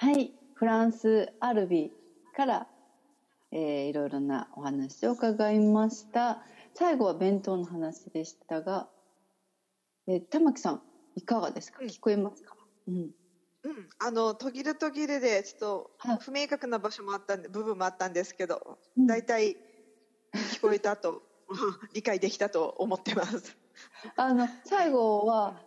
はい、フランスアルビから、いろいろなお話を伺いました。最後は弁当の話でしたが、玉木さんいかがですか？聞こえますか？ 途切れ途切れでちょっと不明確な部分もあったんですけど、だいたい聞こえたと理解できたと思ってます。 最後は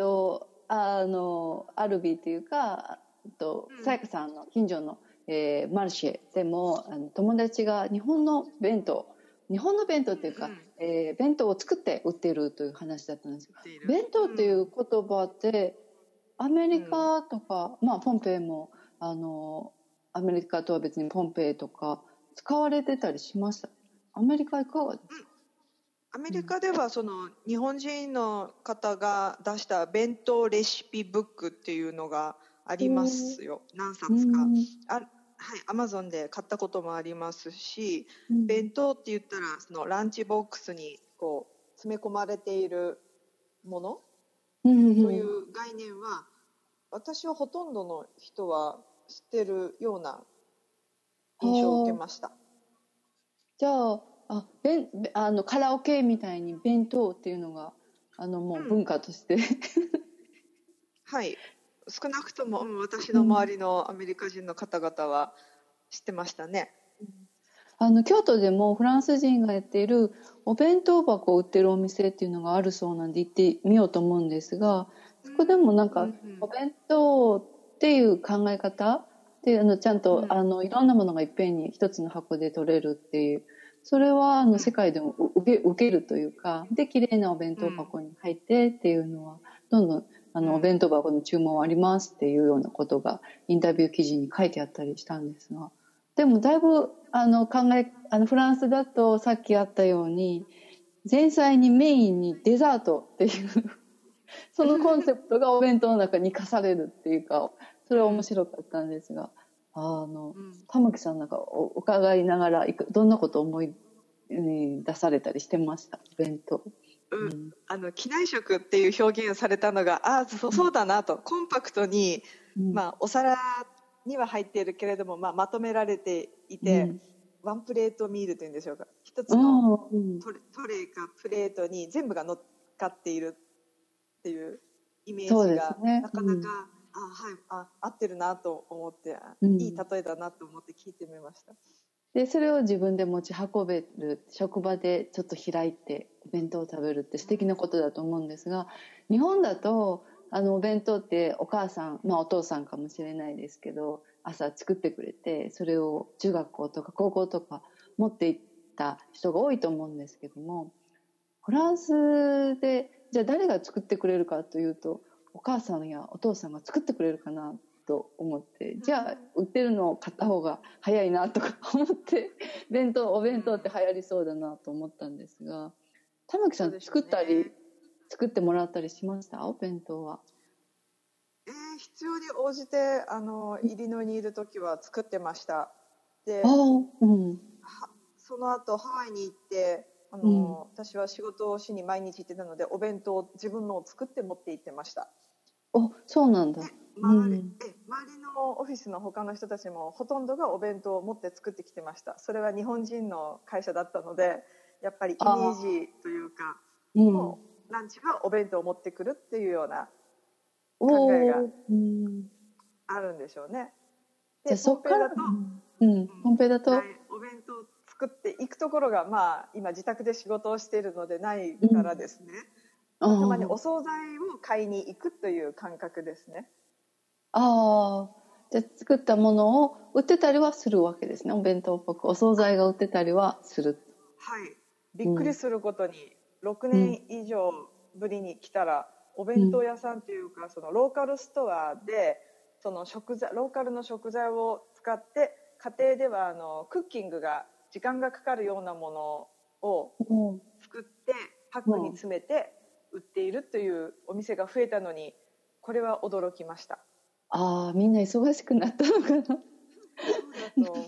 アルビというかさやかさんの近所の、マルシェでも友達が日本の弁当っていうか、弁当を作って売ってるという話だったんですけど、弁当っていう言葉ってアメリカとか、ポンペイもアメリカとは別にポンペイとか使われてたりしました。アメリカいかがですか？ アメリカではその日本人の方が出した弁当レシピブックっていうのがありますよ。何冊か。はい、アマゾンで買ったこともありますし、弁当って言ったらそのランチボックスにこう詰め込まれているものという概念は、私はほとんどの人は知ってるような印象を受けました。 じゃあカラオケみたいに弁当っていうのがもう文化として、 はい、少なくとも私の周りのアメリカ人の方々は知ってましたね。 京都でもフランス人がやっているお弁当箱を売ってるお店っていうのがあるそうなんで行ってみようと思うんですが、そこでもなんかお弁当っていう考え方っていうちゃんといろんなものがいっぺんに一つの箱で取れるっていう、それは世界でも受けるというか、で綺麗なお弁当箱に入ってっていうのはどんどんお弁当箱の注文ありますっていうようなことがインタビュー記事に書いてあったりしたんですが、でもだいぶフランスだとさっきあったように前菜にメインにデザートっていうそのコンセプトがお弁当の中に生かされるっていうか、それは面白かったんですが、玉木さんなんかお伺いながらどんなことを思い出されたりしてました？弁当。 機内食っていう表現をされたのがそうだなと、コンパクトに、お皿には入っているけれども、まとめられていて、ワンプレートミールというんでしょうか、一つのトレーかプレートに全部が乗っかっているっていうイメージが、なかなか合ってるなと思って、いい例えだなと思って聞いてみました。 でそれを自分で持ち運べる、職場でちょっと開いてお弁当を食べるって素敵なことだと思うんですが、日本だとお弁当ってお母さん、お父さんかもしれないですけど朝作ってくれて、それを中学校とか高校とか持っていった人が多いと思うんですけども、フランスでじゃあ誰が作ってくれるかというと、お母さんやお父さんが作ってくれるかなと思って、じゃあ売ってるのを買った方が早いなとか思ってお弁当って流行りそうだなと思ったんですが、玉木さん作ってもらったりしました？お弁当は。 必要に応じてイリノイにいる時は作ってました。で、その後ハワイに行って私は仕事をしに毎日行ってたので、お弁当を自分のを作って持って行ってました。 そうなんだ。 周りのオフィスの他の人たちもほとんどがお弁当を持って作ってきてました。それは日本人の会社だったので、やっぱりイメージというか、もうランチはお弁当を持ってくるっていうような考えがあるんでしょうね。でそっからポンペイだとお弁当を作っていくところが、今自宅で仕事をしているのでないからですね、たまにお惣菜を買いに行くという感覚ですね。 じゃあ作ったものを売ってたりはするわけですね。お弁当っぽくお惣菜が売ってたりはする。 はい、びっくりすることに、6年以上ぶりに来たら、お弁当屋さんというか、そのローカルストアでそのローカルの食材を使って、家庭ではクッキングが時間がかかるようなものを作ってパックに詰めて売っているというお店が増えたのに、これは驚きました。 みんな忙しくなったのかな。そうだと思います。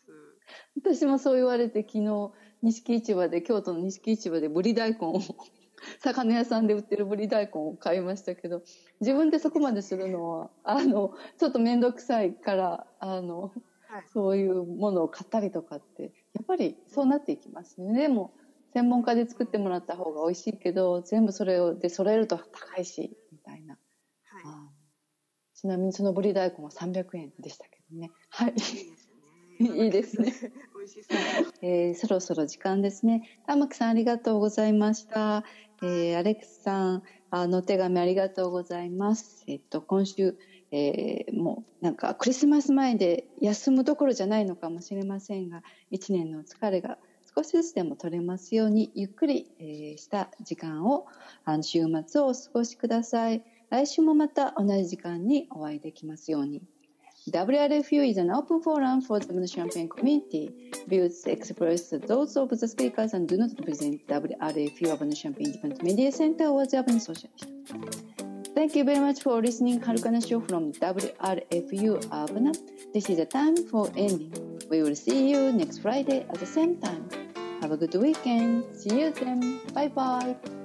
私もそう言われて、昨日京都の錦市場でぶり大根を魚屋さんで売ってるぶり大根を買いましたけど、自分でそこまでするのはちょっと面倒くさいからはい、 そういうものを買ったりとかってやっぱりそうなっていきますね。でも専門家で作ってもらった方が美味しいけど、全部それで揃えると高いしみたいな、 はい、 ちなみにそのぶり大根は300円でしたけどね。はい、 いいですね。 いいですね。 美味しそう。 そろそろ時間ですね。玉木さんありがとうございました。アレックスさんお手紙ありがとうございます。今週、もうなんかクリスマス前で休むどころじゃないのかもしれませんが、一年の疲れが少しずつでも取れますように、ゆっくり、した時間を週末をお過ごしください。来週もまた同じ時間にお会いできますように。WRFU is an open forum for the Champagne community. Views expressed those of the speakers and do not represent WRFU Urban Champagne Independent Media Center or the Urban Association. Thank you very much for listening Harukana Show from WRFU Urbana. This is the time for ending. We will see you next Friday at the same time. Have a good weekend. See you then. Bye bye.